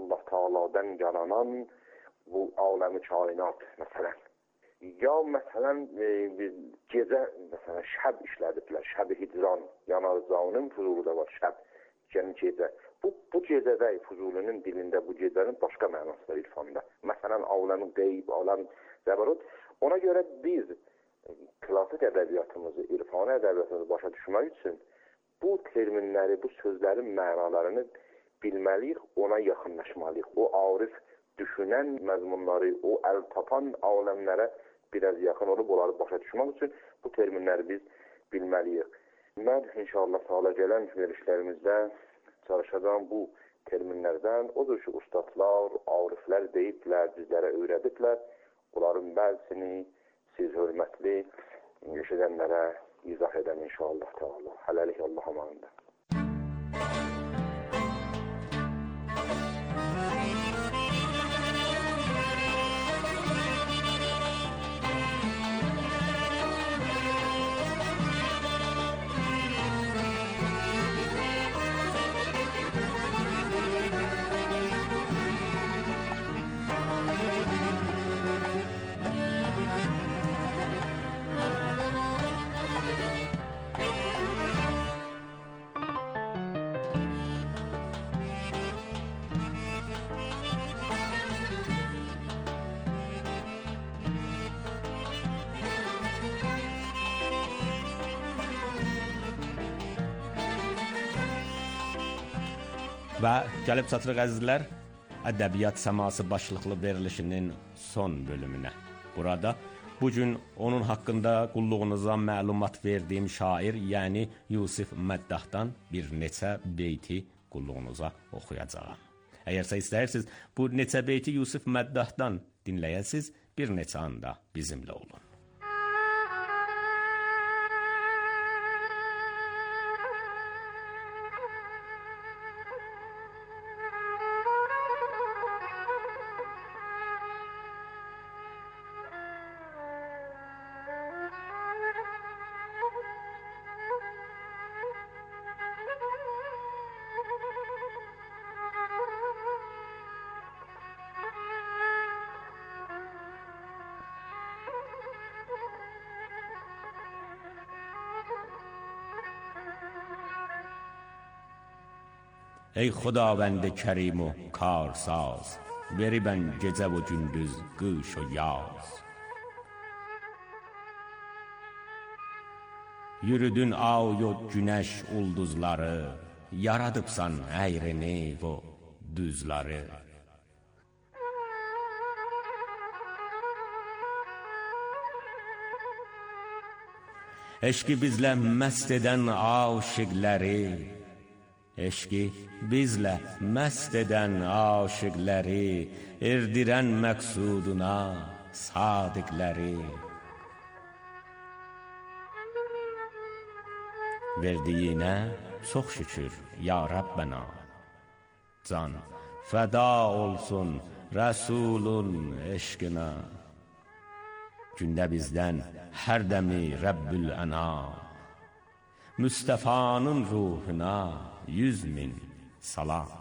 Allah Teala'dan yaranan bu aləmi kainat məsələn. Ya məsələn gecə məsələn şəb işlədiblər, şəb-i hicran, Yanarcanın Fuzulu'da var şəb, yəni gecə. Bu gecədə Fuzulunun dilində bu gecənin başqa mənası var irfanda. Məsələn aləmin qeyb, aləm zəbarut. Ona görə biz klassik ədəbiyyatımızı, irfani ədəbiyyatımızı başa düşmək üçün bu terminləri, bu sözlərin mənalarını bilməliyik, ona yaxınlaşmalıyıq. O arif düşünən məzmunları, o əl tapan aləmlərə biraz yaxın olub, onları başa düşmək üçün bu terminləri biz bilməliyik. Mən inşallah sağla gələn verişlərimizdə çalışacağım bu terminlərdən. Odur ki, ustadlar, ariflər deyiblər, bizlərə öyrədiblər. Bunların bəzisini siz hörmətli eşidənlərə izah edəm inşallah Teala. Hələlik Allah amanında. Və gəlib çatırıq əzizlər, Ədəbiyyat Səması başlıqlı verilişinin son bölümünə. Burada bugün onun haqqında qulluğunuza məlumat verdiyim şair, yəni Yusif Məddahdan bir neçə beyti qulluğunuza oxuyacağam. Əgərsə istəyirsiniz, bu neçə beyti Yusif Məddahdan dinləyəsiniz, bir neçə anda bizimlə olun. Ey Xudavənd Kərim و کارساز veribən gecə və gündüz, qış və yaz. Yürüdün ay və günəş ulduzları, yaradıbsan əyrini və düzləri. Eşqi bizlə məst edən aşiqləri, eşqi bizlə məst edən aşiqləri, erdirən məqsuduna sadiqləri. Verdiyinə çox şükür ya Rabbana, can fəda olsun Rəsulun eşqinə. Gündə bizdən hər dəmi Rəbbül Əna, Müstəfanın ruhuna 100.000 salam.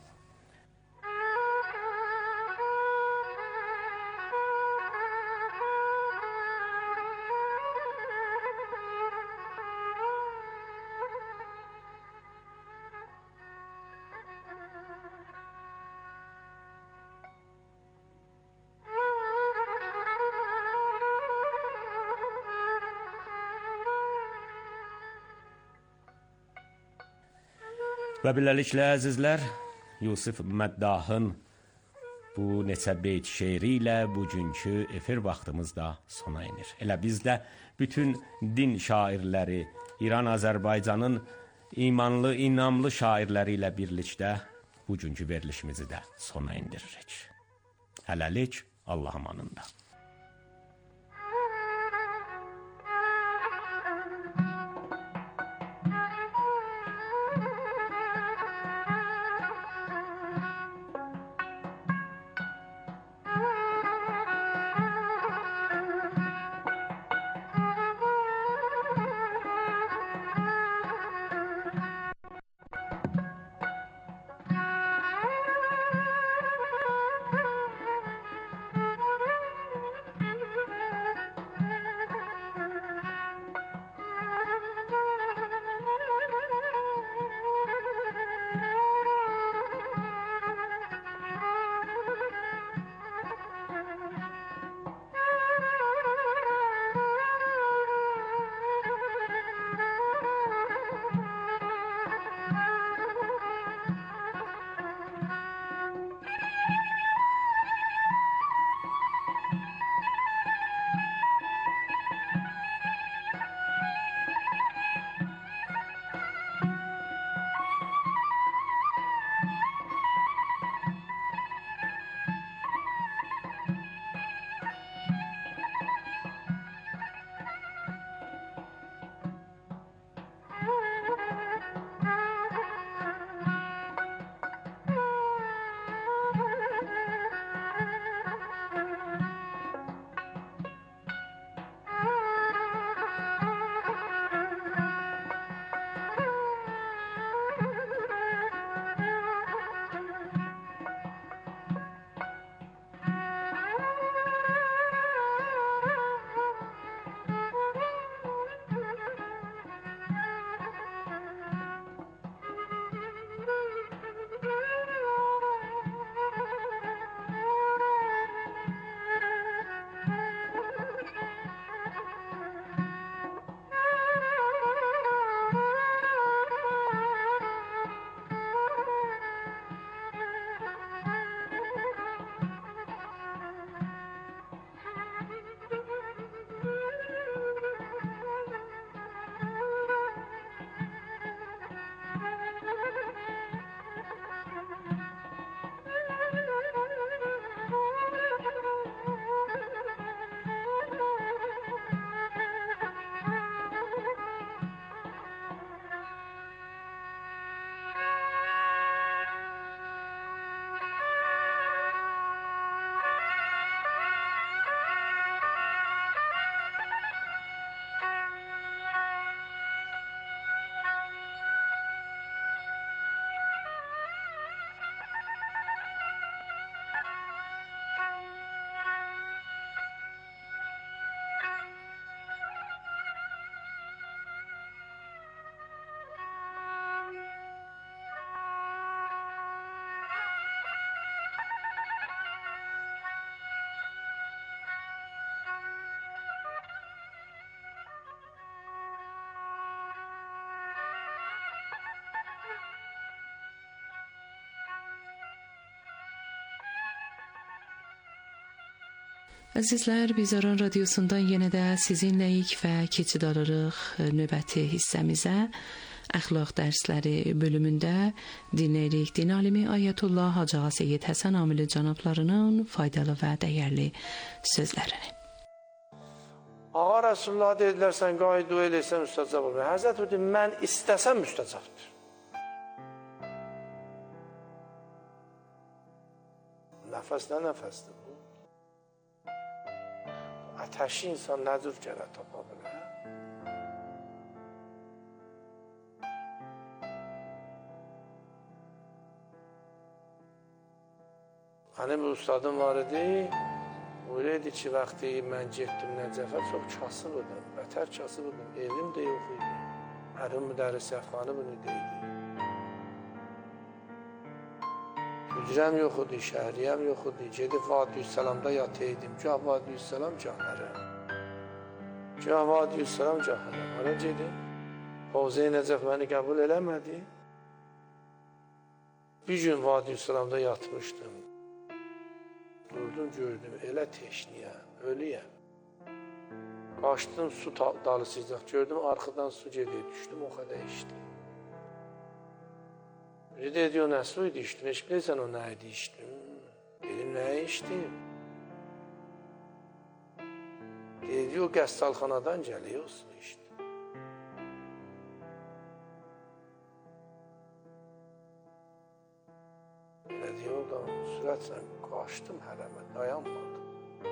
Və beləliklə əzizlər, Yusif Məddahın bu neçə beyt şeiri ilə bugünkü efir vaxtımız da sona inir. Elə biz də bütün din şairləri, İran, Azərbaycanın imanlı, inamlı şairləri ilə birlikdə bugünkü verilişimizi də sona indiririk. Hələlik Allah amanında. Əzizlər, biz Aran Radiosundan yenə də sizinləyik və keçid alırıq növbəti hissəmizə. Əxlaq dərsləri bölümündə dinləyirik din alimi Ayətullah Hacı Ağa Seyyid Həsən Amili cənablarının faydalı və dəyərli sözlərini. Ağa Rasulullah dedilər, sən qahi dua eləsən müstəcab olur. Həzrət dedi, mən istəsəm müstəcabdır. Nəfəs nə nəfəsdir bu? Ateşi insan nə cür gərək tapa bilər? Hani bu ustadım var idi, öyleydi ki, vaxtı mən getdim Nəcəfə, çox kasıb idim, bətər kasıb idim, evim də yox idi, ərim müdərrisəxanı bunu deyildi. Hücrəm yox idi, şəhriyəm yox idi, gedib Vadiyüsselamda yataydım, gah Vadiyüsselam, gah hərəm. Gah Vadiyüsselam, gah hərəm. Hara gedim, Havzə-i Nəcəf məni qəbul eləmədi. Bir gün Vadiyüsselamda yatmışdım. Durdum, gördüm, elə teşniyəm, ölüyəm. Qaçdım, su dalısıcaq, gördüm, arxadan su gedir, düşdüm, o qədər içdim. Biri dedi, o nə su idi içdim, heç bilirsən o nə idi içdim. Dedim, nə içdim? Dedi, o qəssalxanadan gəlir, o su içdim. Elə deyir, oradan sürətlə qaçdım hərəmə, dayanmadım.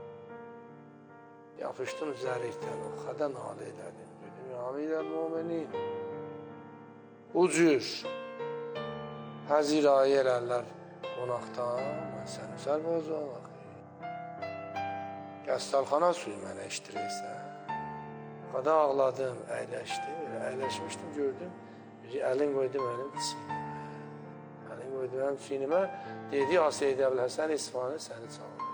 Yapışdım zərikdən, o qədər nalə elədim. Dedim, ya Amir el-Muminin, bu cür həzirayı elərlər qonaqdan, mən sənin sərbozu olaq. Qəssalxana suyu mənə işdirəysən. Qada ağladım, əyləşdim, əyləşmişdim, gördüm, əlin qoydum mənim çiynimə. Əlin qoydum mənim çiynimə, dedi, Seyyid Əbülhəsən İsfahani səni çağırır.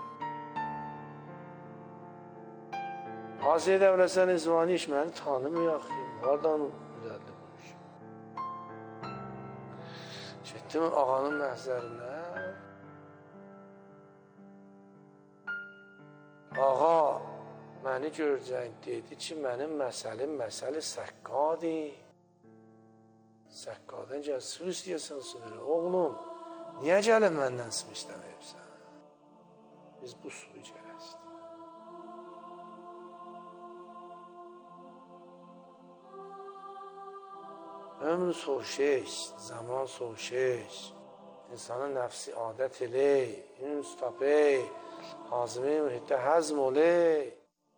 Seyyid Əbülhəsən İsfahani iş məni tanımıyaq, hardan düzəldi bu iş? Getdim ağanın məhzərinə. Ağa məni görəcək, dedi ki, mənim məsəli səqqadır. Səqqadan gəl, su istəyəsən su verir. Oğlum, niyə gəlib məndən su istəməyibsən? Biz bu suyu gələsidik. Ömrü soğuşeş, zaman soğuşeş, insanın nəfsi adət elək, yunus tapək, hazmi mühitdə həzm olək.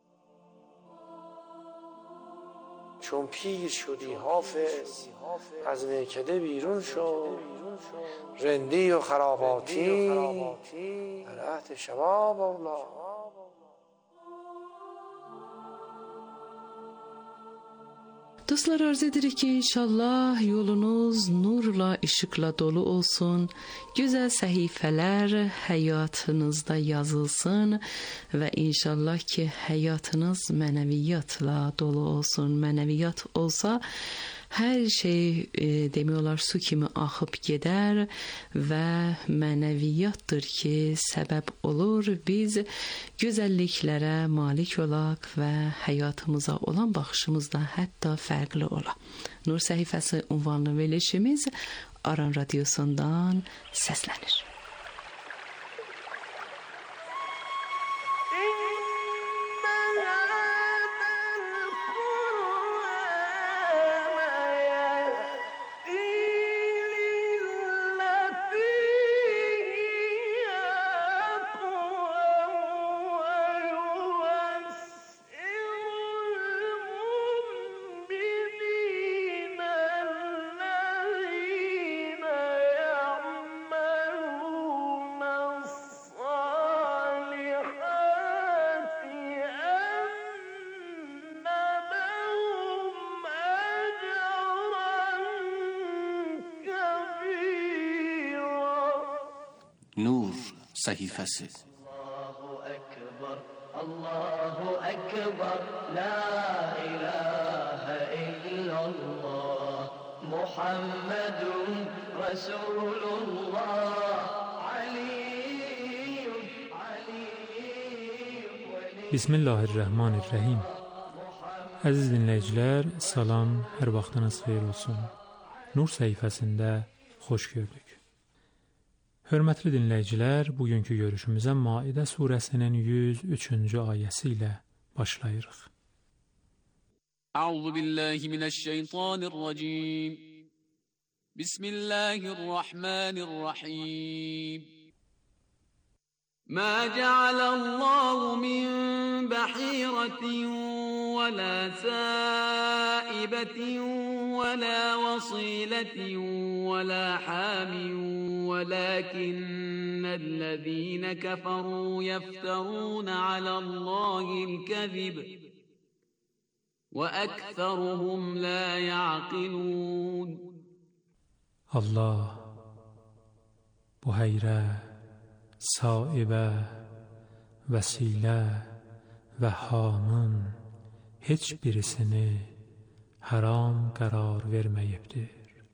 چون پیر شدی حافظ از میکده بیرون شو رندی و خراباتی در عهد شباب اولا. Dostlar, arz edirik ki, inşallah yolunuz nurla, işıqla dolu olsun, gözəl səhifələr həyatınızda yazılsın və inşallah ki, həyatınız mənəviyyatla dolu olsun. Mənəviyyat olsa, hər şey demək olar su kimi axıb gedər və mənəviyyatdır ki, səbəb olur biz gözəlliklərə malik olaq və həyatımıza olan baxışımız da hətta fərqli ola. Nur səhifəsi ünvanlı verilişimiz Aran Radiosundan səslənir. Nur səhifəsi. Allahu Ekber, la ilahe illallah, Muhammedun Resulullah, Aliyyun, Aliyyun. Bismillahirrahmanirrahim. Əziz dinləyicilər, salam, hər vaxtınız xeyir olsun. Nur səhifəsində xoş gördük. Hörmətli dinləyicilər, bugünkü görüşümüzə Maidə surəsinin 103-cü ayəsi ilə başlayırıq. Əuzu billahi minəşşeytanirracim. Bismillahirrahmanirrahim. ما جعل الله من بحيرة ولا سائبة ولا وصيلة ولا حام ولكن الذين كفروا يفترون على الله الكذب وأكثرهم لا يعقلون. Allah buhayrə, saibə, vəsilə və hamın heç birisini haram qərar verməyibdir.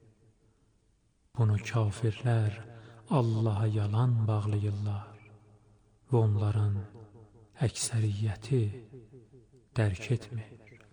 Bunu kafirlər Allaha yalan bağlayırlar və onların əksəriyyəti dərk etmir.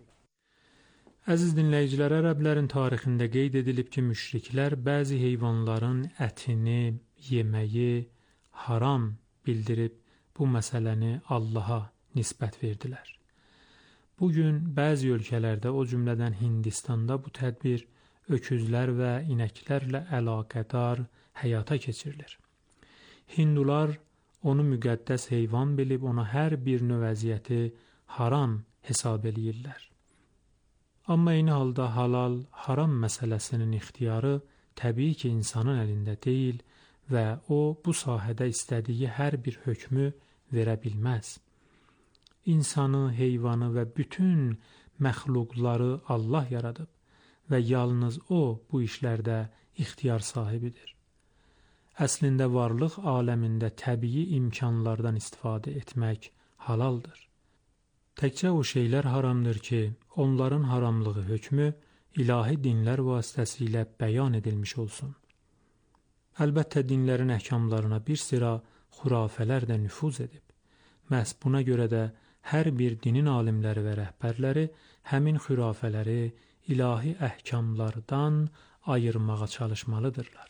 Əziz dinləyicilər, ərəblərin tarixində qeyd edilib ki, müşriklər bəzi heyvanların ətini yeməyi haram bildirib bu məsələni Allaha nisbət verdilər. Bugün bəzi ölkələrdə, o cümlədən Hindistanda bu tədbir öküzlər və inəklərlə əlaqədar həyata keçirilir. Hindular onu müqəddəs heyvan bilib ona hər bir növ əziyyəti haram hesab eləyirlər. Amma eyni halda halal, haram məsələsinin ixtiyarı təbii ki, insanın əlində deyil və o, bu sahədə istədiyi hər bir hökmü verə bilməz. İnsanı, heyvanı və bütün məxluqları Allah yaradıb və yalnız o, bu işlərdə ixtiyar sahibidir. Əslində, varlıq aləmində təbii imkanlardan istifadə etmək halaldır. Təkcə o şeylər haramdır ki, onların haramlığı hökmü ilahi dinlər vasitəsilə bəyan edilmiş olsun. Əlbəttə, dinlərin əhkamlarına bir sıra xurafələr də nüfuz edib. Məhz buna görə də hər bir dinin alimləri və rəhbərləri həmin xurafələri ilahi əhkamlardan ayırmağa çalışmalıdırlar.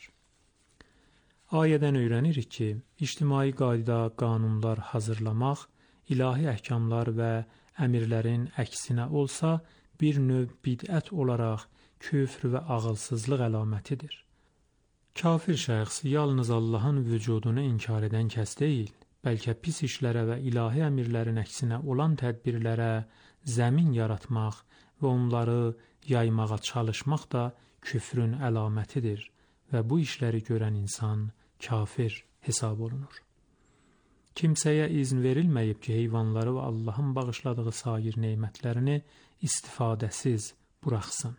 Ayədən öyrənirik ki, ictimai qayda, qanunlar hazırlamaq ilahi əhkamlar və əmirlərin əksinə olsa, bir növ bidət olaraq küfr və ağılsızlıq əlamətidir. Kafir şəxs yalnız Allahın vücudunu inkar edən kəs deyil, bəlkə pis işlərə və ilahi əmirlərin əksinə olan tədbirlərə zəmin yaratmaq və onları yaymağa çalışmaq da küfrün əlamətidir və bu işləri görən insan kafir hesab olunur. Kimsəyə izn verilməyib ki, heyvanları və Allahın bağışladığı sair neymətlərini istifadəsiz buraxsın.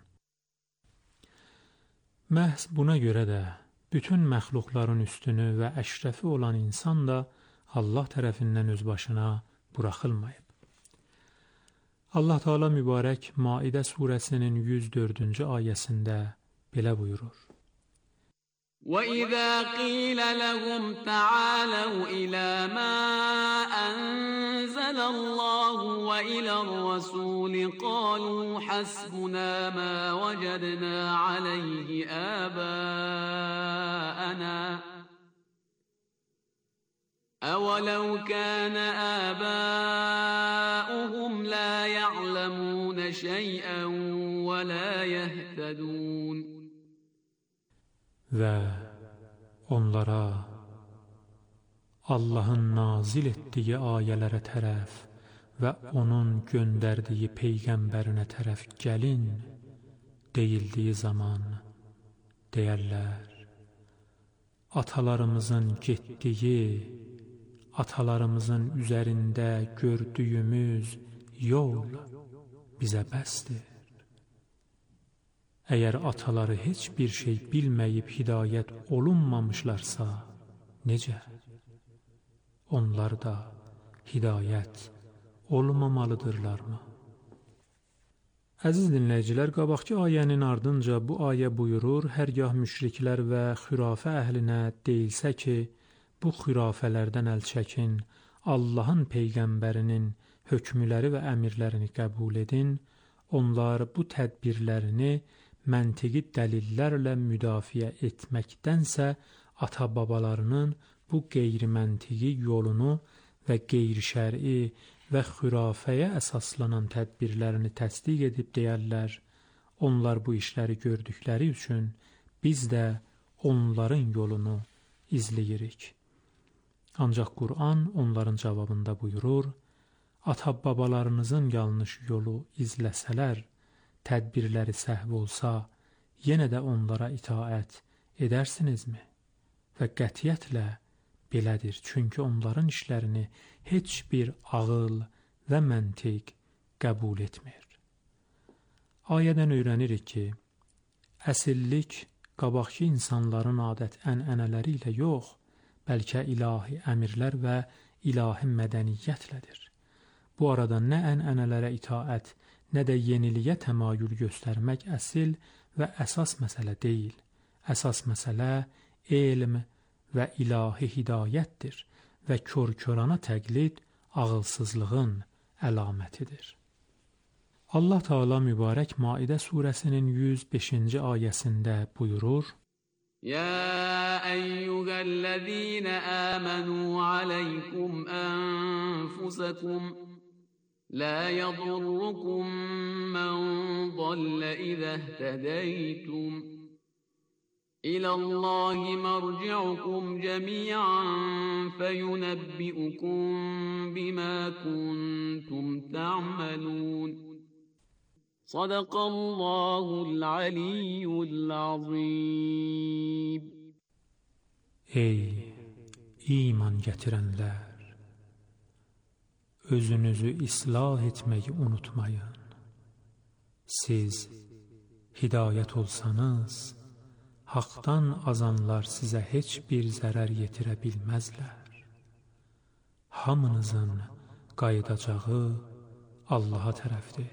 Məhz buna görə də bütün məxluqların üstünü və əşrəfi olan insan da Allah tərəfindən öz başına buraxılmayıb. Allah Teala mübarək Maidə surəsinin 104-cü ayəsində belə buyurur. وَإِذَا قِيلَ لَهُمْ تَعَالَوْا إِلَى مَا أَنزَلَ اللَّهُ وَإِلَى الرَّسُولِ قَالُوا حَسْبُنَا مَا وَجَدْنَا عَلَيْهِ آبَاءَنَا أَوَلَوْ كَانَ آبَاؤُهُمْ لَا يَعْلَمُونَ شَيْئًا وَلَا يَهْتَدُونَ. Və onlara Allahın nazil etdiyi ayələrə tərəf və onun göndərdiyi peyğəmbərinə tərəf gəlin deyildiyi zaman deyərlər, atalarımızın getdiyi, atalarımızın üzərində gördüyümüz yol bizə bəsdir. Əgər ataları heç bir şey bilməyib hidayət olunmamışlarsa, necə? Onlar da hidayət olmamalıdırlarmı? Əziz dinləyicilər, qabaqki ayənin ardınca bu ayə buyurur, hərgah müşriklər və xürafə əhlinə deyilsə ki, bu xürafələrdən əl çəkin, Allahın peyğəmbərinin hökmləri və əmirlərini qəbul edin, onlar bu tədbirlərini məntiqi dəlillərlə müdafiə etməkdənsə, ata-babalarının bu qeyri-məntiqi yolunu və qeyri-şər'i və xürafəyə əsaslanan tədbirlərini təsdiq edib deyərlər, onlar bu işləri gördükləri üçün biz də onların yolunu izləyirik. Ancaq Qur'an onların cavabında buyurur, ata-babalarınızın yanlış yolu izləsələr, tədbirləri səhv olsa, yenə də onlara itaət edərsinizmi? Və qətiyyətlə belədir, çünki onların işlərini heç bir ağıl və məntiq qəbul etmir. Ayədən öyrənirik ki, əsillik qabaqki insanların adət-ənənələri ilə yox, bəlkə ilahi əmirlər və ilahi mədəniyyətlədir. Bu arada nə ənənələrə itaət, nə də yeniliyə təmayül göstərmək əsil və əsas məsələ deyil. Əsas məsələ elm və ilahi hidayətdir və kör-körana təqlid ağılsızlığın əlamətidir. Allah Teala mübarək Maidə surəsinin 105-ci ayəsində buyurur, يا أيها الذين آمنوا عليكم أنفسكم لا يضركم من ضل إذا اهتديتم إلى الله مرجعكم جميعا فينبئكم بما كنتم تعملون صدق الله العلي العظيم. Ey iman gətirənlər! Özünüzü islah etməyi unutmayın. Siz hidayət olsanız, haqdan azanlar sizə heç bir zərər yetirə bilməzlər. Hamınızın qayıdacağı Allaha tərəfdir.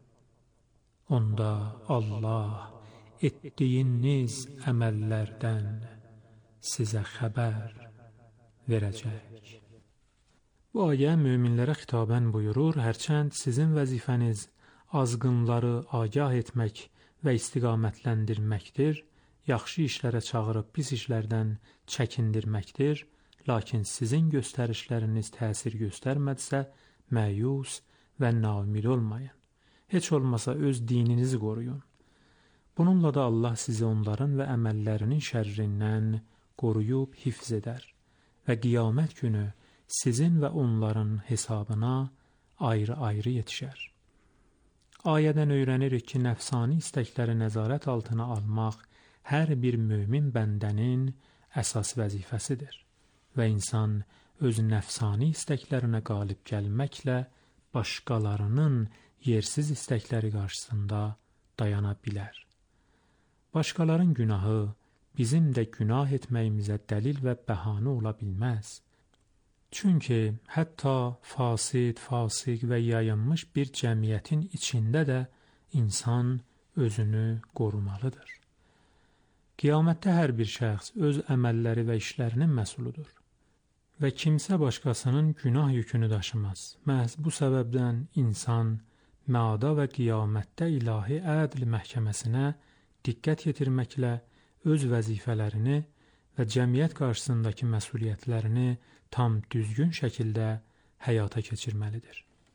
Onda Allah etdiyiniz əməllərdən sizə xəbər verəcək. Bu ayə möminlərə xitabən buyurur, hərçənd sizin vəzifəniz azğınları agah etmək və istiqamətləndirməkdir, yaxşı işlərə çağırıb pis işlərdən çəkindirməkdir, lakin sizin göstərişləriniz təsir göstərmədisə, məyus və naümid olmayın. Heç olmasa öz dininizi qoruyun. Bununla da Allah sizi onların və əməllərinin şərrindən qoruyub hifz edər və qiyamət günü sizin və onların hesabına ayrı-ayrı yetişər. Ayədən öyrənirik ki, nəfsani istəkləri nəzarət altına almaq hər bir mömin bəndənin əsas vəzifəsidir və insan öz nəfsani istəklərinə qalib gəlməklə başqalarının yersiz istəkləri qarşısında dayana bilər. Başqaların günahı bizim də günah etməyimizə dəlil və bəhanə ola bilməz. Çünki hətta fasid, fasiq və yayınmış bir cəmiyyətin içində də insan özünü qorumalıdır. Qiyamətdə hər bir şəxs öz əməlləri və işlərinin məsuludur və kimsə başqasının günah yükünü daşımaz. Məhz bu səbəbdən insan məada və qiyamətdə ilahi ədl məhkəməsinə diqqət yetirməklə öz vəzifələrini və cəmiyyət qarşısındakı məsuliyyətlərini tam düzgün şəkildə həyata keçirməlidir.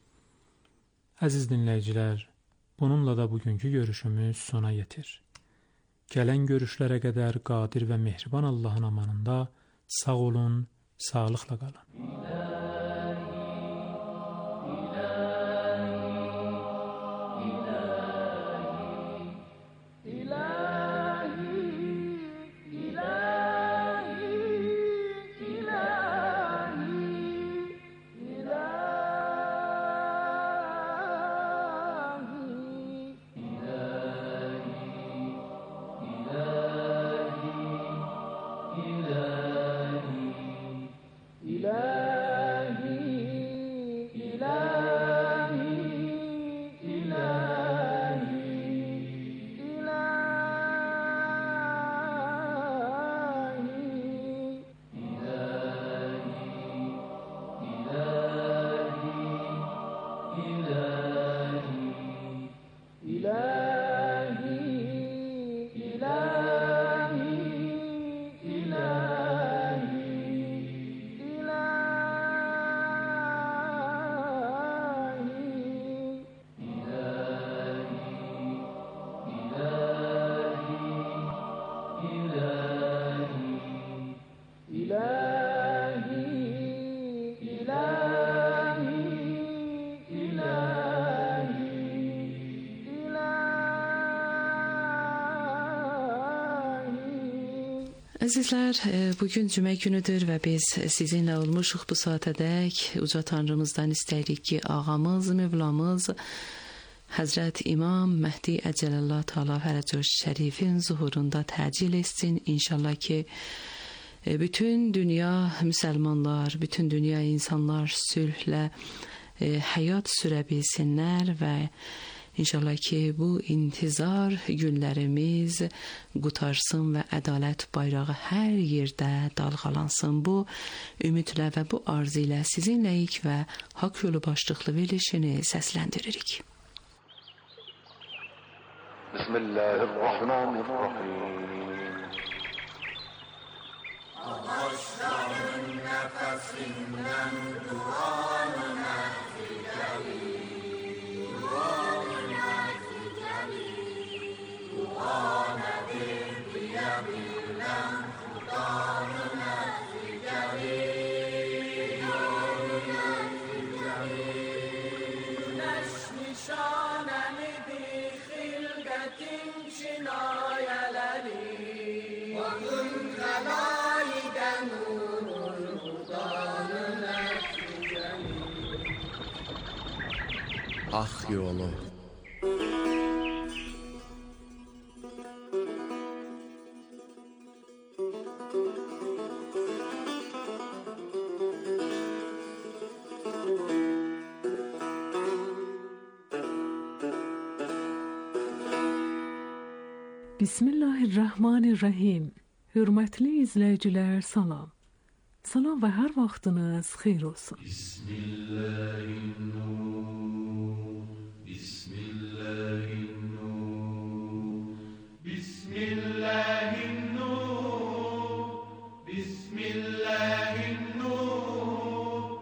Əziz dinləyicilər, bununla da bugünkü görüşümüz sona yetir. Gələn görüşlərə qədər qadir və mehriban Allahın amanında sağ olun, sağlıqla qalın. Əzizlər, bugün cümə günüdür və biz sizinlə olmuşuq bu saatədək. Uca Tanrımızdan istəyirik ki, ağamız, Mövlamız Həzrət İmam Məhdi Əcəlallah Teala Fərəcəş Şərifin zuhurunda təcil etsin. İnşallah ki, bütün dünya müsəlmanlar, bütün dünya insanlar sülhlə həyat sürə bilsinlər və İnşallah ki, bu intizar günlərimiz qutarsın və ədalət bayrağı hər yerdə dalğalansın. Bu ümidlə və bu arzu ilə sizinləyik və Haqq Yolu başlıqlı verilişini səsləndiririk. Bismillahirrahmanirrahim. Ağaçların nəfəsindən duanına fikrəli. Haqq Yolu. Bismillahirrahmanirrahim. Hörmətli izləyicilər, salam. Salam və hər vaxtınız xeyir olsun. Bismillahirrahmanirrahim. Bismillahirrahmanirrahim. Bismillahirrahmanirrahim. Bismillahirrahmanirrahim.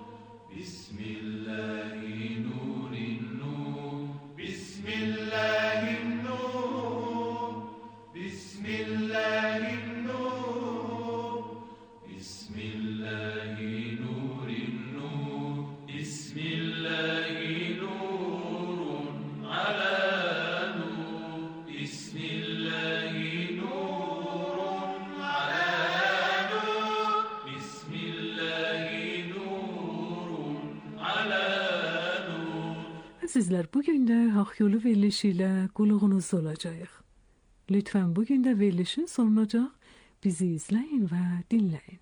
Bismillahirrahmanirrahim. Sizlər bugün də Haqq Yolu verilişi ilə qulluğunuzda olacağıq. Lütfən bugün də verilişin sonunacaq. Bizi izləyin və dinləyin.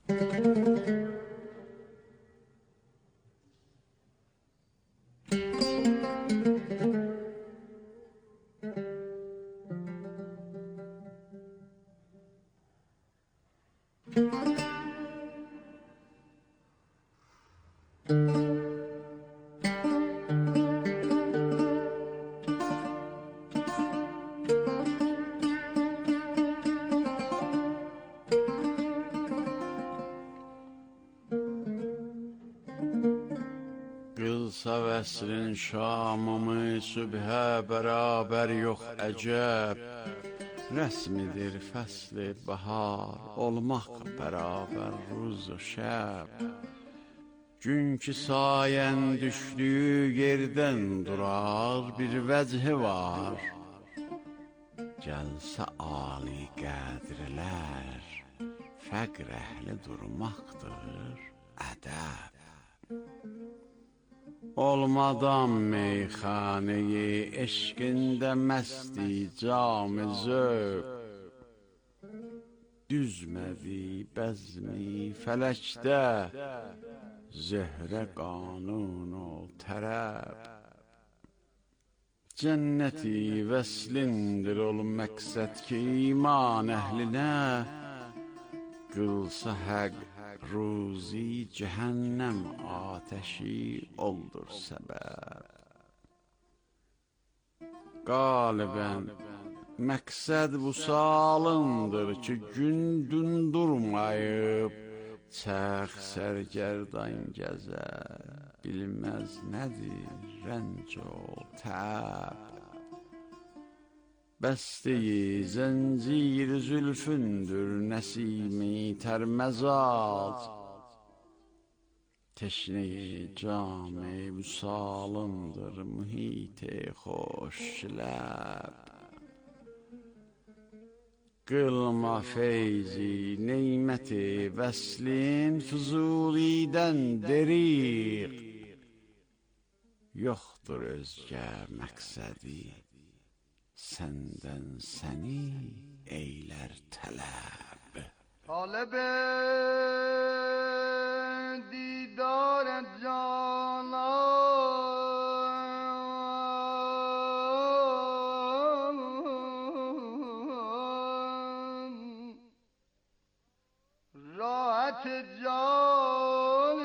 Vəslin şamımı sübhə bərabər yox əcəb. Rəsmidir fəsli bahar, olmaq bərabər ruz o şəb. Gün ki sayən düşdüyü yerdən durar, bir vəchi var. Gəlsə ali qədrlər, fəqr əhli durmaqdır ədəb. Olmadan meyxaneyi eşqində məsti cam-ı zövq. Düzmədi bəzmi fələkdə zöhrə qanun o tərəb. Cənnəti vəslindir ol məqsəd ki iman əhlinə qılsa həq ruzi cəhənnəm atəşi oldur səbəb. Qalibən məqsəd vüsalındır ki gün durmayıb çəx sərgərdan gəzə bilməz nədir rənc o təb. Bəsteyi zəncir zülfündür nəsimi tərməzac. Teşneyi cam-ı vüsalındır mühit-i xoş ləb. Qılma feyzi, neyməti, vəslin, Füzulidən deriq. Yoxdur özgə məqsədi, səndən səni eylər tələb. طالب دیدار جانان راحت جان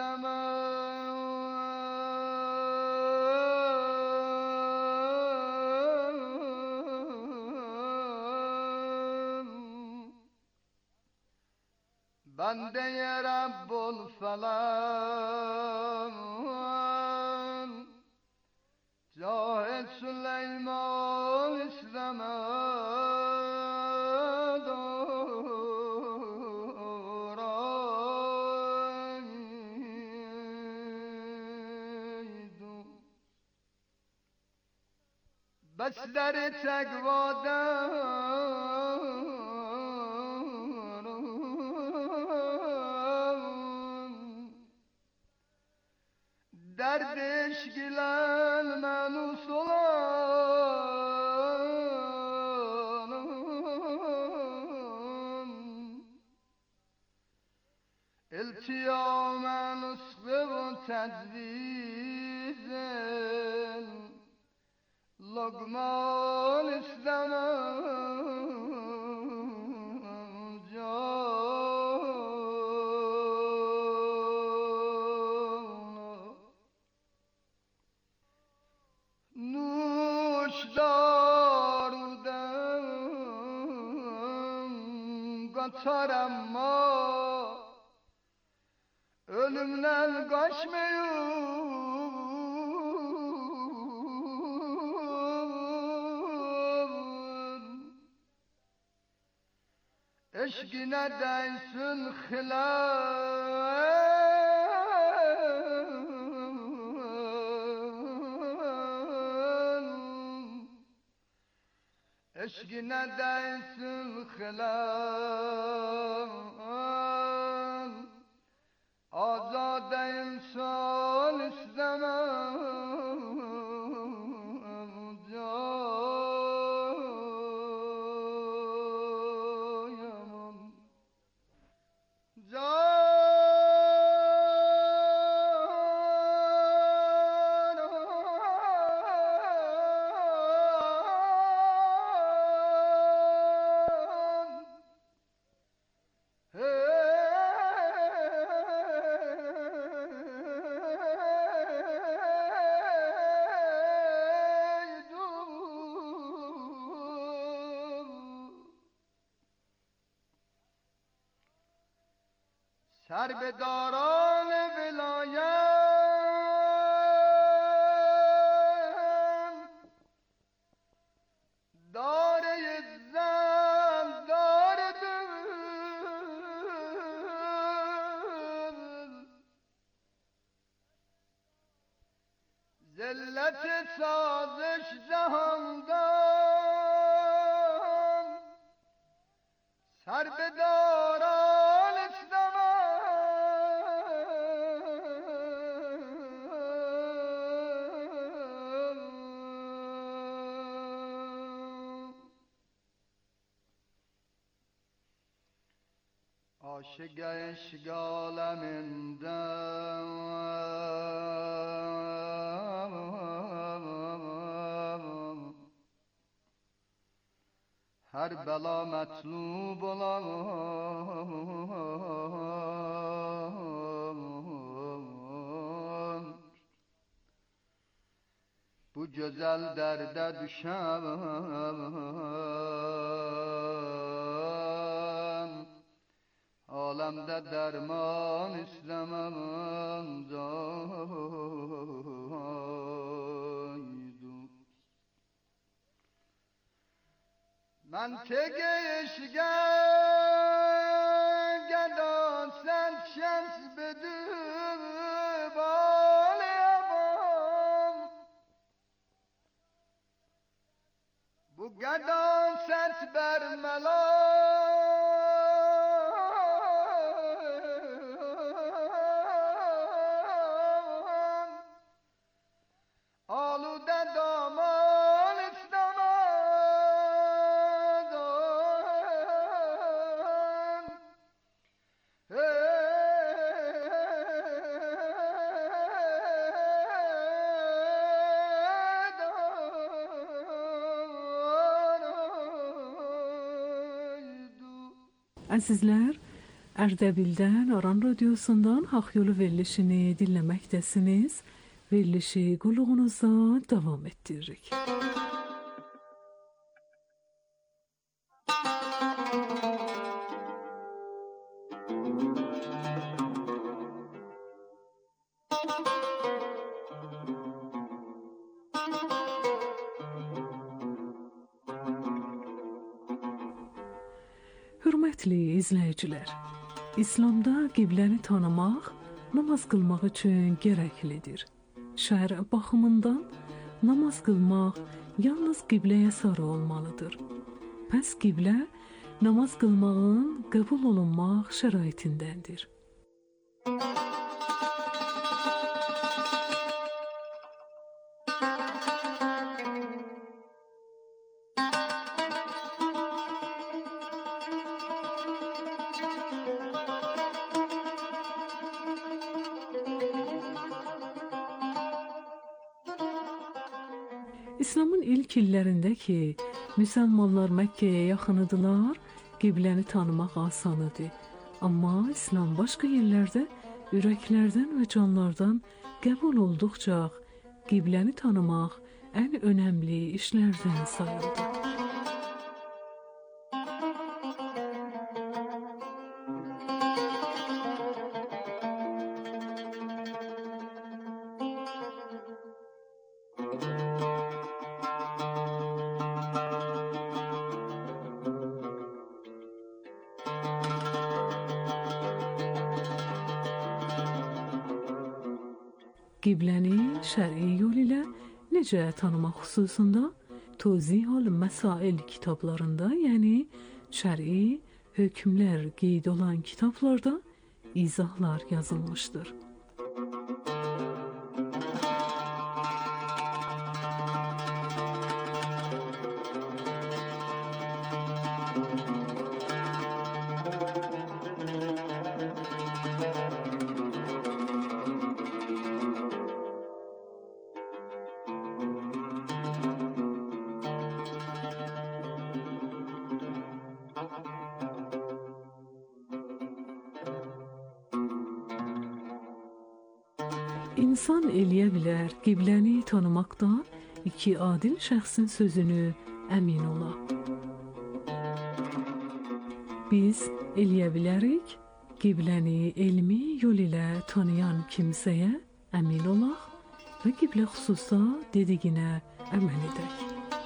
بنده رب الفلک جاه سلیمان اسلمد بس در derdش gilen menus olan iltiya menus ve tecvizen lokman istemem kaçar ama ölümden kaçmıyor. Eşkine değsin hilal eşkine değsin hilal azad insan istemem cayaman سربداران ولایت داره زن داره دل ذلت سازش جهاندان سربداران عاشق اشغالمندم her bela metlub olan bu güzel derde düşen alemde derman istemem zaydu منطق işgen gedon sen şans bedü balıyamam bu gedon set bermela Əzizlər, Ərdəbildən Aran Radiosundan Haqq Yolu verilişini dinləməkdəsiniz. Verilişi qulluğunuza davam etdiririk. Hörmətli izləyicilər, İslamda qibləni tanımaq, namaz qılmaq üçün gərəklidir. Şərə baxımından namaz qılmaq yalnız qibləyə sarı olmalıdır. Pəs qiblə namaz qılmağın qəbul olunmaq şəraitindəndir. İslamın ilk illərində ki, müsəlmanlar Məkkəyə yaxın idilər, qibləni tanımaq asan idi. Amma İslam başqa yerlərdə ürəklərdən və canlardan qəbul olduqca qibləni tanımaq ən önəmli işlərdən sayıldı. Qibləni şər'i yol ilə necə tanımaq xüsusunda Tozihul Məsail kitablarında, yəni şər'i hökmlər qeyd olan kitablarda izahlar yazılmışdır. İnsan eləyə bilər qibləni tanımaqda iki adil şəxsin sözünü əmin ola. Biz eləyə bilərik qibləni elmi yol ilə tanıyan kimsəyə əmin olaq və qiblə xüsusda dediyinə əməl edək.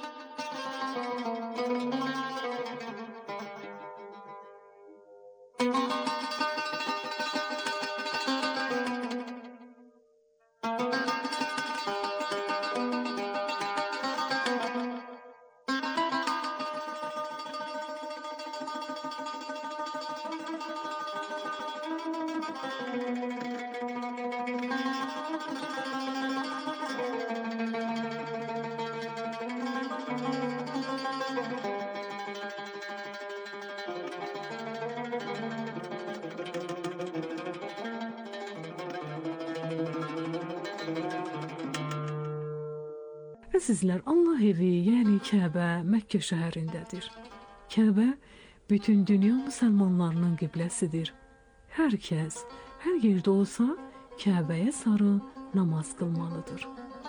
Əzizlər, Allah evi, yəni Kəbə Məkkə şəhərindədir. Kəbə bütün dünya müsəlmanlarının qibləsidir. Hər kəs, hər yerdə olsa, Kəbəyə sarı namaz qılmalıdır.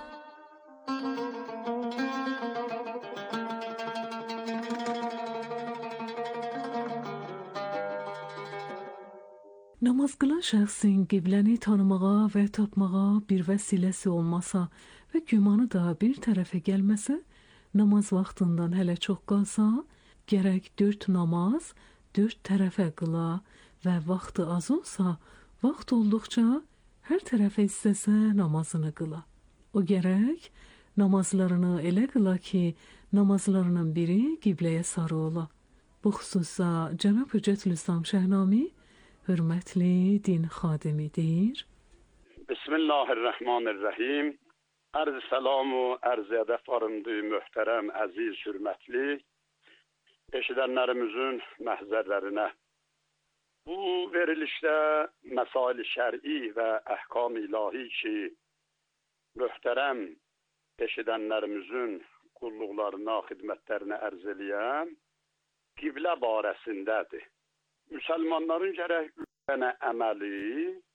Namaz qılan şəxsin qibləni tanımağa və tapmağa bir vəsiləsi olmasa və gümanı da bir tərəfə gəlməsə, namaz vaxtından hələ çox qalsa, gərək 4 namaz 4 tərəfə qıla və vaxtı az olsa, vaxt olduqca hər tərəfə istəsə namazını qıla. O gərək namazlarını elə qıla ki, namazlarının biri qibləyə sarı ola. Bu xüsusda Cənab Hüccətül İslam Şəhnami hörmətli din xadimi deyir. Bismillahirrahmanirrahim. Arz salam və arz ədəf arındı möhtərəm, əziz, hürmətli eşidənlərimizin məhzərlərinə. Bu verilişdə məsail-i şər'i və əhkam ilahi ki, möhtərəm eşidənlərimizin qulluqlarına, xidmətlərinə ərz eləyəm, qiblə barəsindədir. müsəlmanların gərək üç dənə əməli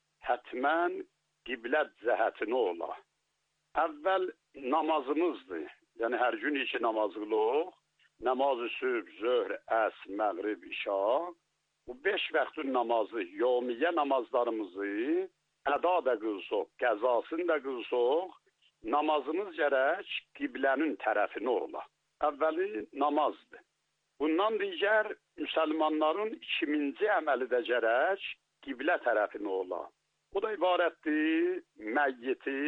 hətmən qiblət cəhətinə ola. Əvvəl namazımızdır. Yəni hər gün iki namaz qılıq. Namazı sübh, zöhr, əsr, məğrib, işa. Bu 5 vaxtın namazı, yevmiyyə namazlarımızı əda da qılsaq, qəzasını da qılsaq, namazımız gərək qiblənin tərəfinə ola. Əvvəli namazdır. Bundan digər müsəlmanların 2-ci əməli də gərək qiblə tərəfinə ola. O da ibarətdir məyyiti,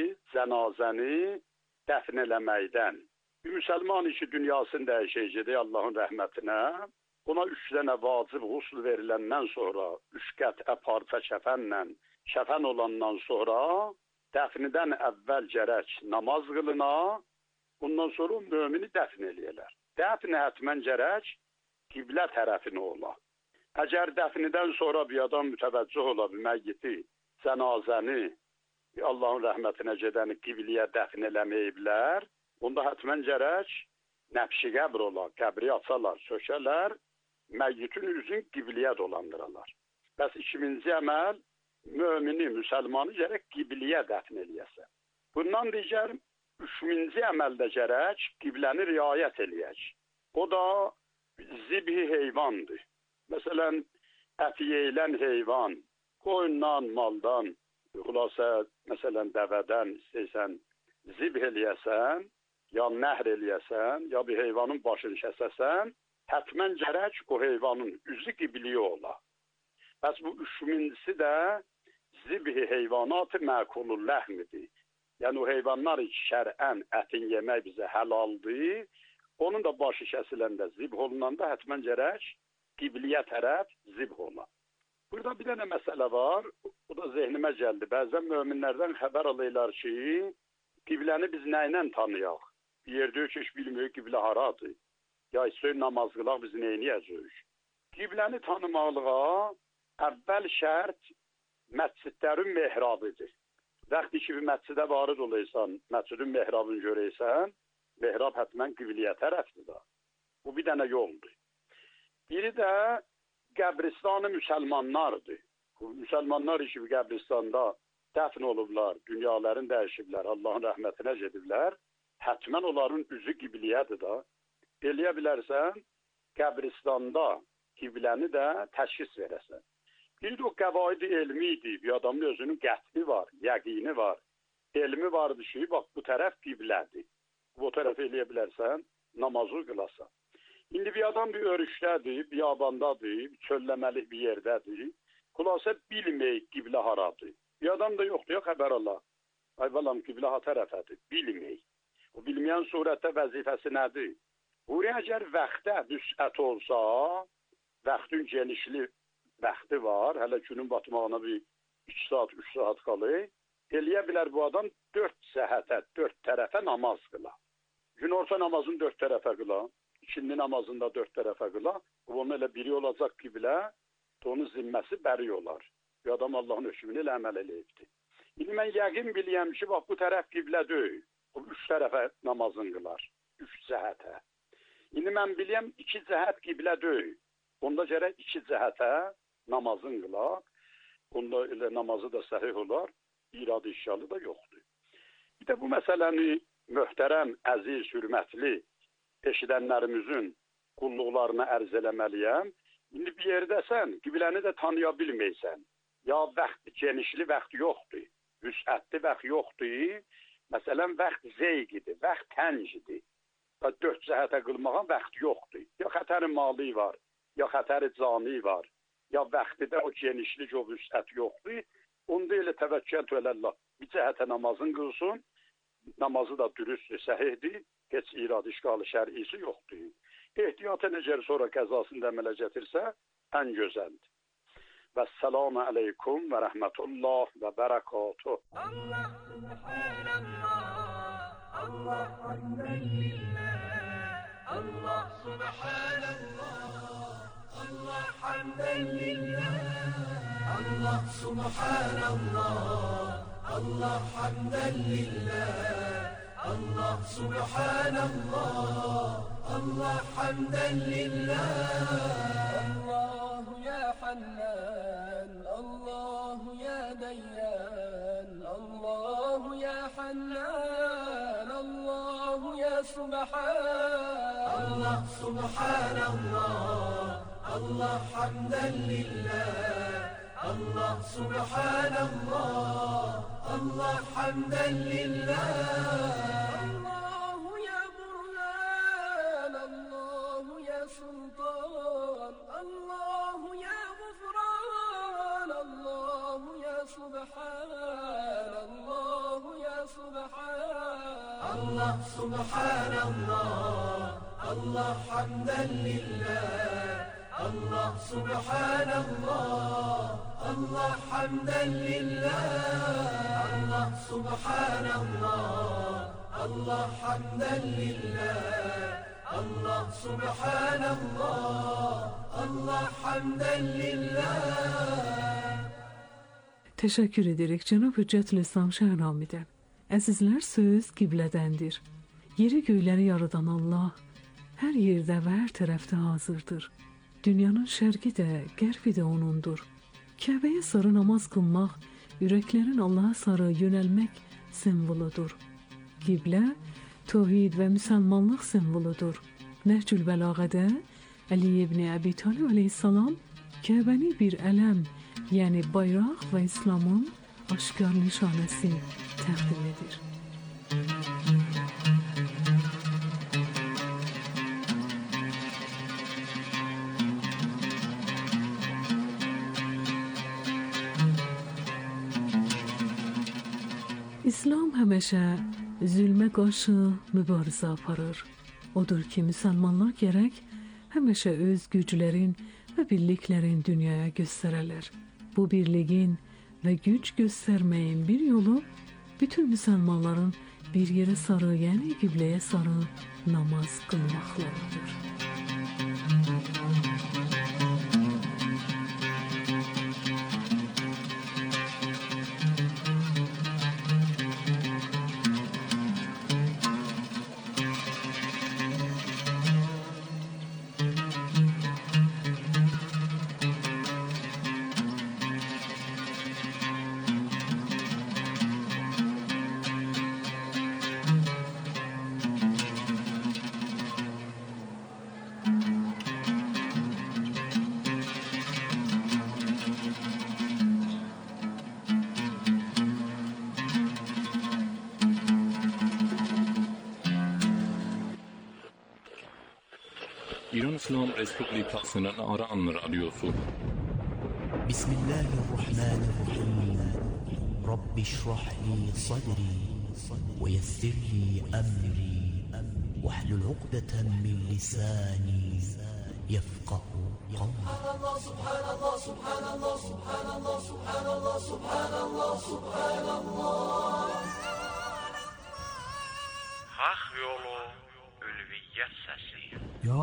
cənazəni dəfn eləməkdən. Bir müsəlman işi dünyasını dəyişəcəkdir Allahın rəhmətinə. Ona 3 dənə vacib qusl veriləndən sonra, 3 qətə parça kəfənlə, kəfən olandan sonra dəfnidən əvvəl gərək namaz qılına, bundan sonra mömini dəfn eləyələr. Dəfn hətmən gərək qiblə tərəfinə ola. Əgər dəfnidən sonra bir adam mütəvəccüh ola, bir məyyiti, cənazəni, Allahın rəhmətinə gedəni qibliyə dəfn eləməyiblər, onda hətmən gərək nəbşi qəbr ola, qəbri açarlar, sökərlər, məyyitin üzün qibliyə dolandırarlar. Bəs 2-ci əməl, mömini, müsəlmanı gərək qibliyə dəfn eləyəsə. Bundan digər 3-cü əməldə gərək qibləni riayət eləyək. O da zibhi heyvandır. Məsələn, əfiyə elən heyvan, qoyundan, maldan, xülasə, məsələn, dəvədən istəysən, zibh eləyəsən, ya nəhr eləyəsən, ya bir heyvanın başını kəsəsən, hətmən gərək o heyvanın üzü qibliyə ola. Bəs bu 3-cüsü də zibhi heyvanat-ı məkulul ləhmidir. Yəni o heyvanlar şər'ən ətin yemək bizə həlaldır. Onun da başı kəsiləndə, zibh olunanda hətmən gərək qibliyə tərəf zibh ola. Burada bir dənə məsələ var, o da zehnimə gəldi. Bəzən möminlərdən xəbər alırlar ki, qibləni biz nə ilə tanıyaq? Bir yerdə ki, heç bilmiyor qiblə haradır. Ya istəyir namaz qılaq, biz neyniyəcəyik? Qibləni tanımaqlığa əvvəl şərt məscidlərin mehrabıdır. Vaxtı ki, bir məscidə varid olaysan, məscidin mehrabını görəysən, mehrab hətmən qibliyə tərəfdir da. Bu bir dənə yoldur. Biri də qəbristanı müsəlmanlardır. Bu müsəlmanlar işi qəbristanda dəfn olublar, dünyaların dəyişiblər, Allahın rəhmətinə gediblər. Hətmən onların üzü qibliyədir da. Eləyə bilərsən, qəbristanda qibləni də təşxis verəsən. Bir də o qəvaid elmi idi, bir adamın özünün qətli var, yəqini var. Elmi vardı ki, bax bu tərəf qiblədir. Bu tərəf eləyə bilərsən, namazı qılasan. İndi bir adam bir örüşdədir, bir yabandadır, çölləməlik bir yerdədir. Xülasə bilməyik qiblə haradır. Bir adam da yoxdur, ya xəbər Allah. Ay balam, qiblə ha tərəfədir, bilməyik. O bilməyən surətdə vəzifəsi nədir? Buraya əgər vəxtə vüsət olsa, vəxtin genişli vəxti var, hələ günün batmağına bir 2 saat, 3 saat qalır. Eləyə bilər bu adam 4 səhətə, 4 tərəfə namaz qıla. Gün orta namazını 4 tərəfə qıla, ikindi namazında 4 tərəfə qıla. Onun elə biri olacaq qiblə, onun zimməsi bəri olar. Bir adam Allahın hökmünü ilə əməl eləyibdir. İndi mən yəqin biliyəm ki, bax bu tərəf qiblə deyil. O 3 tərəfə namazın qılar, 3 cəhətə. İndi mən biliyəm 2 cəhət qiblə deyil. Onda gərək 2 cəhətə namazın qılaq. Onda elə namazı da səhih olar, iradı işyalı da yoxdur. Bir də bu məsələni möhtərəm, əziz, hürmətli eşidənlərimizin qulluqlarına ərz eləməliyəm. İndi bir yerdəsən, qibləni də tanıya bilməysən. Ya vaxt, genişli vaxt yoxdur, vüsətli vaxt yoxdur. Məsələn, vaxt zeyqidir, vaxt təncidir. 4 cəhətə qılmağa vaxt yoxdur. Ya xətəri mali var, ya xətəri cani var, ya vaxtidə o genişlik, o vüsət yoxdur. Onda elə təvəkkül elələr. Bir cəhətə namazın qılsın, namazı da dürüstdür, səhihdir, heç irad işqalı şər'isi yoxdur. Ehtiyatən əgər sonra qəzasını əmələ gətirsə, ən gözəldir. Vəssalamu aleykum və rəhmətullah və bərəkatuh. Allah subhanallah, Allah hamdən lillah, Allah subhanallah, Allah hamdən lillah, Allah subhanallah, Allah hamdən lillah, Allah subhanallah, Allah hamdən lillah. Allah ya حنان الله يا ديان الله يا حنان الله يا سبحان الله سبحان الله الله حمدا لله الله سبحان الله الله حمدا لله الله يا برهان الله يا سلطان الله يا غفران الله يا سبحان الله يا سبحان الله سبحان الله الله حمدا لله الله سبحان الله الله حمدا لله الله سبحان الله الله حمدا لله الله سبحان الله الله حمدا لله. Teşekkür ederek Cenab-ı Hüccetül İslam Şahnami'den. Əzizlər, söz qiblədəndir. Yeri göyləri yaradan Allah hər yerdə və hər tərəfdə hazırdır. Dünyanın şərqi də, qərbi də O'nundur. Kəbəyə sarı namaz qılmaq, ürəklərin Allaha sarı yönəlmək simvoludur. Qiblə, tövhid və müsəlmanlıq simvoludur. Nəhcül Bəlağədə Əli ibn Əbi Talib aleyhissalam Kəbəni bir ələm, yəni bayraq və İslamın aşkar nişanəsi təqdim edir. İslam həmişə zülmə qarşı mübarizə aparır. Odur ki, müsəlmanlar gərək həmişə öz güclərin və birliklərin dünyaya göstərələr. Bu birliyin və güc göstərməyin bir yolu bütün müsəlmanların bir yerə sarı, yəni qibləyə sarı namaz qılmaqlarıdır. İran İslam Respublikası'nın Aran Radyosu. Bismillahirrahmanirrahim. Rabbi şrah li sadri ve yessir li emri ve hlul uqdeten min lisani yefqahu qawli. Subhanallah, subhanallah, subhanallah, subhanallah, subhanallah, subhanallah. Hak yolu ülviyyət səsi. Ya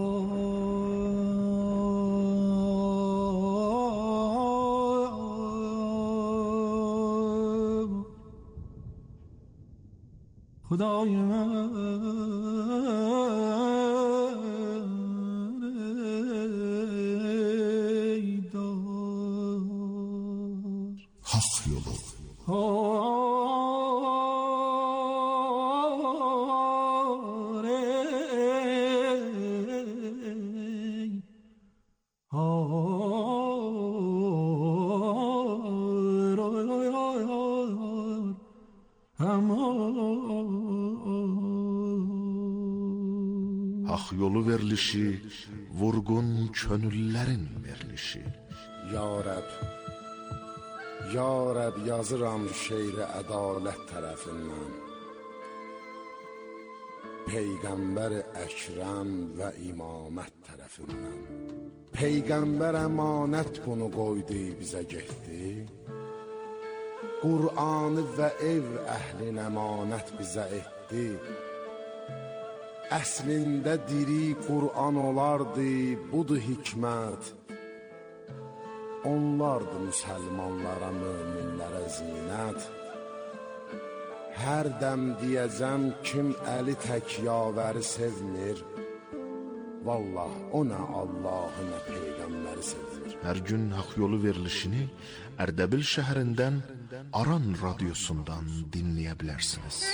Xudayım Hak yolu. Hak yolu verilişi, vurgun könüllərin verilişi. Ya Rəb, Ya Rəb yazıram şeiri ədalət tərəfindən. Peyğəmbər Əkrəm və imamət tərəfindən. Peyğəmbər əmanət bunu qoydu bizə getdi. Qur'anı və ev əhlin əmanət bizə etdi. Əslində diri Qur'an olardı, budur hikmət. Onlardı müsəlmanlara, möminlərə zinət. Hər dəm deyəcəm kim əli tək yavəri sevmir. Vallah o nə Allahı nə Peyğəmbəri sevmir. her gün hak yolu verilişini Erdebil şehrinden Aran radyosundan dinleyebilirsiniz.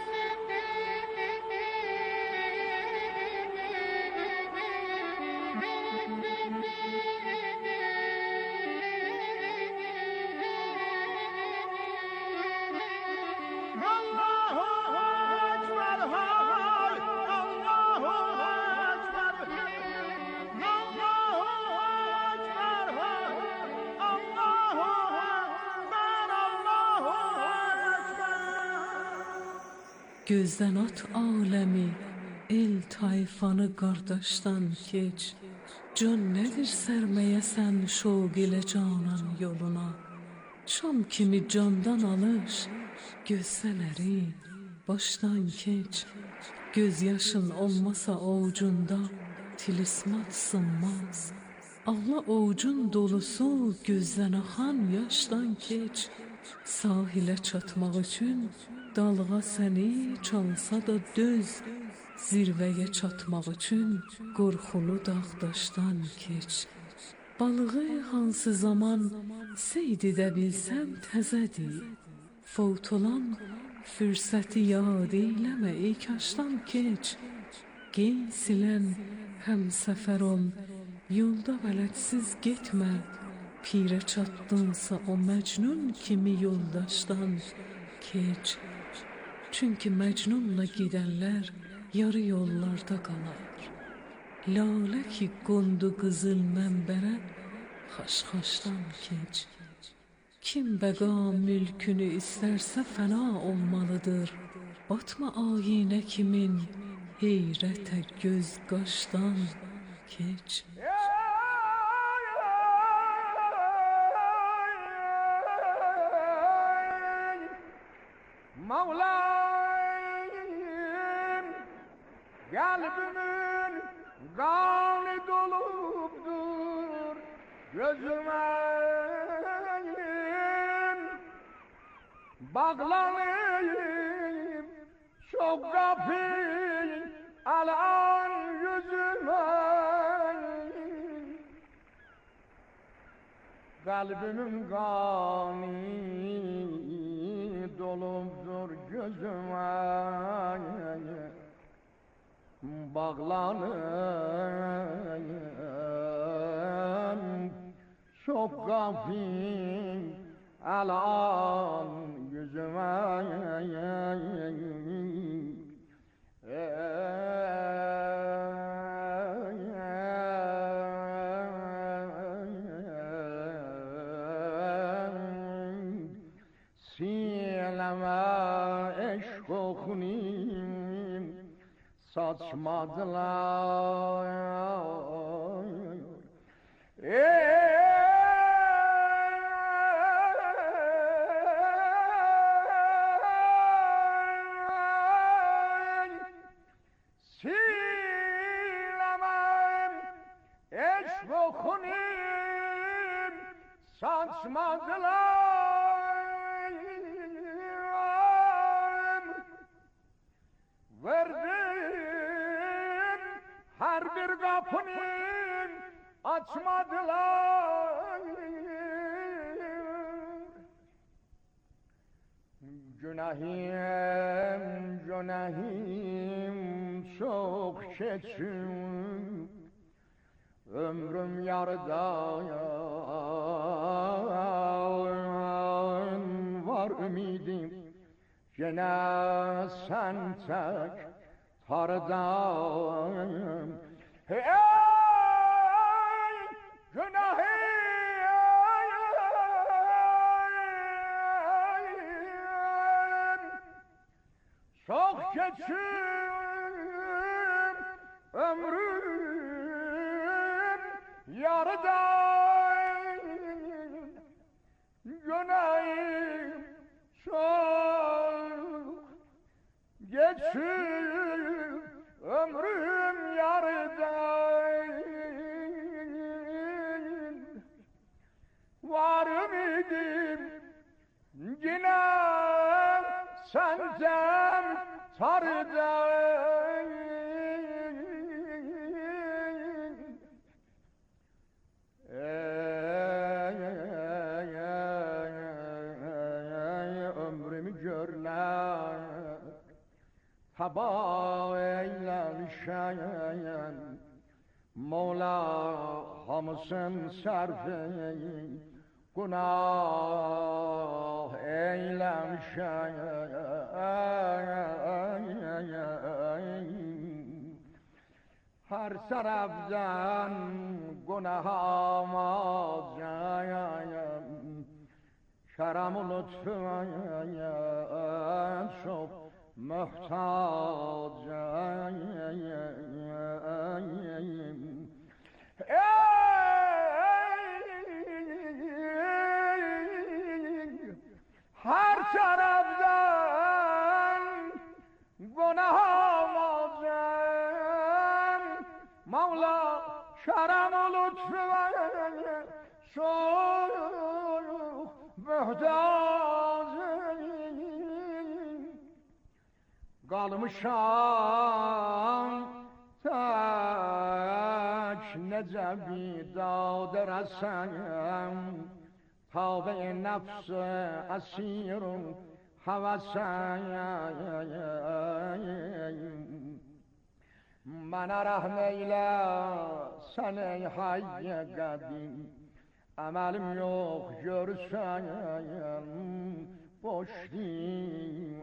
Gözden at alemi, el tayfanı kardeşten geç. Can nedir sermeyesen şoq ile canan yoluna. Şam kimi candan alış, gözseleri baştan keç. Gözyaşın olmasa avucunda, tilismat sınmaz. Allah avucun dolusu gözden axan yaştan keç. Sahile çatmaq üçün dalğa səni çalsa da döz. Zirvəyə çatmaq üçün qorxulu dağdaşdan keç. Balığı hansı zaman seyd edə bilsəm təzədir. Fövt olan fürsəti yad eyləmə ey kaşdan keç. Qey silən həmsəfər ol, yolda vələdsiz getmə. Pirə çatdınsa o məcnun kimi yoldaşdan keç. Çünki məcnunla gedənlər yarı yollarda qalar. Lalə ki qondu qızıl mənbərə, xaş-xaşdan keç. Kim bəqa mülkünü istərsə fəna olmalıdır. Batma ayinə kimin, heyrətə göz qaşdan keç. Mevlam, kalbimin kanı doluptur gözüme. Bağlanayım çok gafil alan yüzüme. Kalbimin kanı dolupdur gözüme. Bağlanayım çok gafil alan yüzüme. Sileme eşk okunim saçmadılar. Silemem eşk okunim saçmadılar. Verdim her bir kapını açmadılar. Günahim, günahim çok keçim. Ömrüm yarıda var ümidim. Gene sen tek tardım. Hey günahim çok geçim. Ömrüm yarıda günahim çok geçim. Ömrüm yarıda varım idim. Yine senden tardım. haba eylemişen Mola hamısın sarfı günah eylemişen her taraftan günahıma şeram-ı lütfün çok muhtaç her taraftan günahıma Mevla şeram-ı lütfün çok muhtaç kalmışam tak necebi dağdır asayım tabi nefs asirun havasayım bana rahmeyle sen ey hayy kadim amelim yok görsen boş değil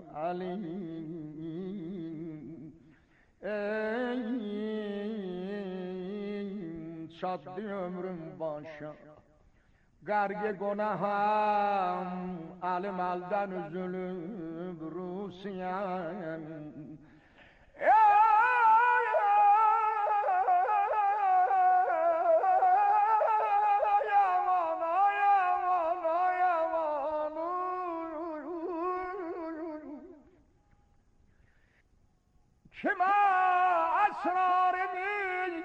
alim ey çattı ömrüm başa garge günahım alim aldan üzülüp Rusiyem kime esrarımı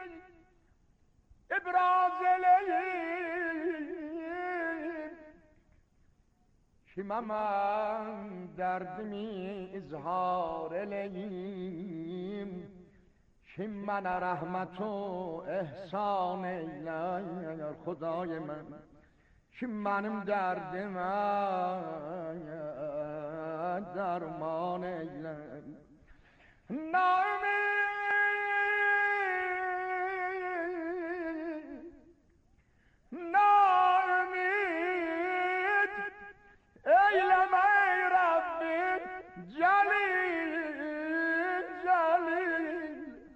ibraz eleyim kime ben derdimi izhar eleyim kim bana rahmet و ihsan eyler Xudای من kim benim derdime derman eyler naümid eyleme ey Rabbim celil celil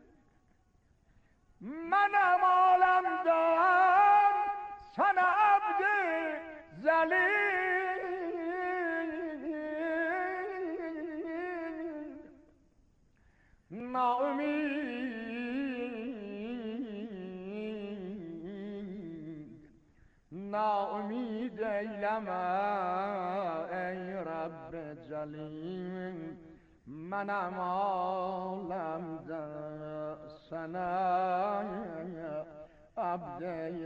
menem alemden sana abdi zelil naümid eyleme ey Rabbi celil menem alemde sana abdi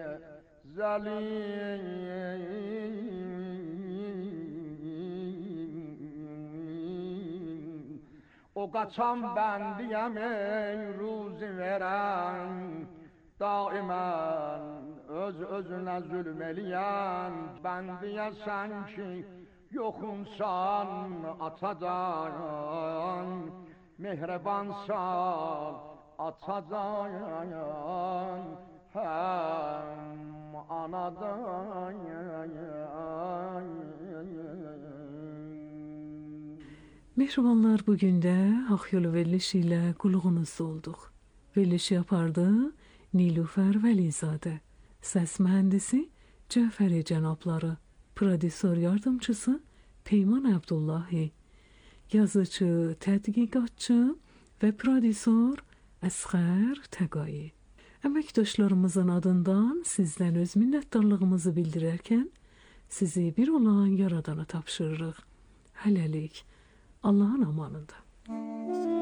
zelil o kaçan bendiyem ey ruzi veren daimen özüne zulmeliyen bendiye sen ki yokunsan atadan mehrebansan atadan hem anadan Mehribanlar, bugün de Hak Yolu verilişi ile kulluğunuzda olduk. Verilişi yapardı Nilüfer Velizade, ses mühendisi Cəfəri Cənabları, prodüsör yardımcısı Peyman Abdullahi, yazıcı, tədqiqatçı ve prodüsör Əsxər Təqayi. Əməkdaşlarımızın adından sizden öz minnətdarlığımızı bildirərkən sizi bir olan Yaradana tapşırırıq. Hələlik Allahın amanında.